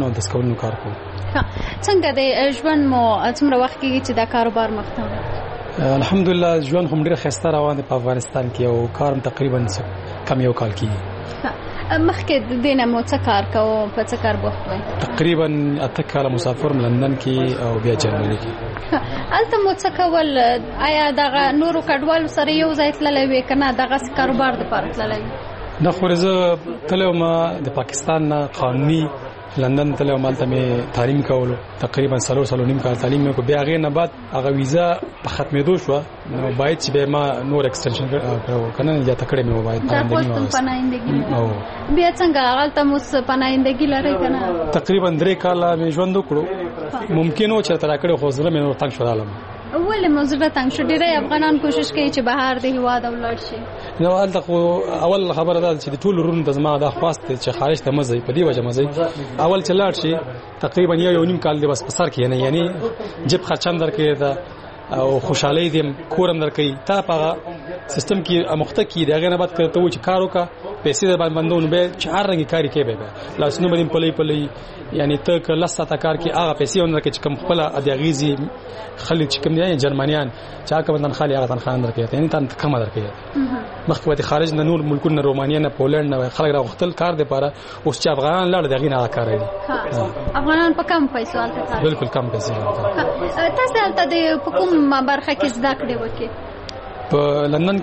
او د سکولونو کار کوو. څنګه د ژوند مو څومره وخت کېږي چې دا کاروبار مخته وړئ؟ الحمدلله ژوند هم ډېر ښایسته روان دی په افغانستان کې او کار هم تقریبا کم یو کال کېږي. مخکې د دې نه مو څه کار کوو؟ په څه کار بوخت وئ؟ تقریبا 8 کاله مسافر لندن کې او بیا جرمني کې. هلته مو څه کول؟ آیا دغه نورو کډوالو سره یو ځای تللی وې که نه دغسې کاروبار دپاره تللی وې؟ نه خو زه تللی وم د پاکستان نه قانوني لندن تللی وم. هلته مې تعلیم کولو تقریبا 3.5 کال تعلیم مې وکړو. بیا هغې نه بعد هغه ویزا په ختمېدو شوه نو باید چې بیا ما نور ایکسټنشن کړو که نه زیاته کړې مې باید پناهندګي. بیا څنګه هلته مو پناهندګي لرئ که نه؟ تقریبا 3 کاله مې ژوند وکړو. ممکن و چې راته راکړی خو زړه مې نور تنګ شو رالم. ولې مو زړه تنګ شو؟ ډېری افغانان کوشش کوي چې بهر د هېواد ولاړ شي. نو هلته خو اول خبره دا چې د ټولو وروڼو ته زما دا خواست دی چې خارج ته مه ځئ. په دې وجه مه ځئ اول چې لاړ شي تقریبا 1.5 کال دی بس په سر کې یعنی جیب خرچ هم درکوي او خوشحالي دې کور هم درکوي. تا په هغه سیستم کې مخته کې د هغې نه بعد که ته و چې کار وکړه پیسې در باندې بندو نو بیا چې هر رنګې کار یې کوې بیا لاسونه به دې پلی یعنی ته که 10 ساعته کار کې هغه پیسې هم درکوي چې کوم خپله د اغېزې خلک چې کوم دي جرمنیان چې هغه کومه تنخواه لري هغه تنخواه نه درکوي یعنی تا کمه درکوي. مخکې به خارج نه نور ملکونه نه رومانیا نه پولنډ نه خلک راغوښتل کار دپاره. اوس چې افغانان لاړل د هغې نه هغه کار کوي. افغانان په کم پیسو هلته کار کوي؟ بلکل کم پیسې. تاسې هلته د په کوم برخه کې زده کړې وکړې؟ په لندن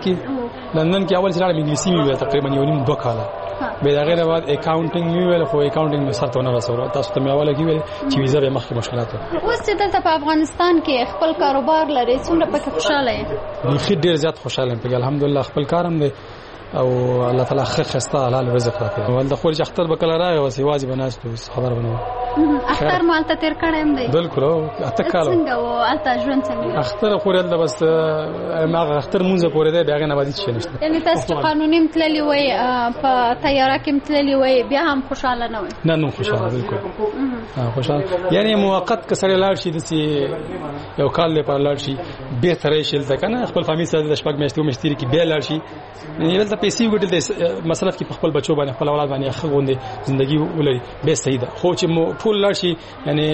کې اول چې لاړم انګلیسي مې ویل تقریبا 1.5-2 کاله. بیا د هغې نه بعد اکاونټینګ مې ویل خو اکاونټینګ مې سر ته ونه رسولو. تاسو ته مې اوله کې ویل چې ویزا به مخکې مشکلات وو. اوس چې دلته په افغانستان کې خپل کاروبار لرئ څومره پکې خوشحاله یې؟ بیخي ډېر زیات خوشحاله یم پکې الحمدلله. خپل کار هم دی او الله تعالی ښایسته حلال رزق راکوي. هلته خو چې اختر به کله راغی اوس یوازې به ناست وو خبره به نه وه. اختر مو هلته تېر کړی هم دی؟ بلکل 8 کاله. څنګه و هلته ژوند څنګه؟ اختر خو هلته بس هغه اختر مونځ پورې دی بیا هغې نه بعد هېڅ شی نشته. یعنې تاسو چې قانوني هم تللي وئ په طیاره کې هم تللي وئ بیا هم خوشحاله نه وئ؟ نه خوشحاله بلکل خوشحاله. یعنې موقت که سړی لاړ شي داسې یو کال لپاره لاړ شي بهتره یې شي دلته که نه خپل فامیل سره د 6 میاشتې اووه میاشتې تېرې کړي بیا لاړ شي دلته پیسې وګټي دلته مصرف کړي په خپل بچو باندې خپل اولاد باندې ښه غوندې زندګي ولري بیا صحیح ده. خو چې ټول لاړ شي یعنې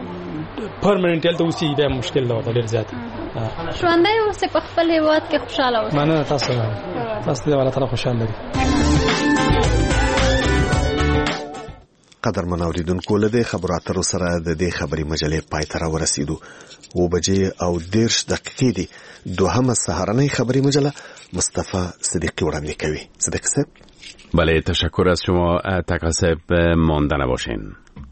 پرمننټ هلته اوسي بیا مشکل ده ورته ډېر زیات. ژوندی اوسئ په خپل هېواد کې خوشحاله اوسئ. مننه تاسو دې الله تعالی خوشحال لري. قدرمن اوریدونکو له دې خبرو اترو سره د دې خبري مجلې پای ته راورسېدو. 2:30 دي. دوهمه سهارنۍ خبری مجله مصطفی صدیقی وړاندې کوي. صدیق صاحب. بله تشکر از شما. تقاصب مانده نباشین.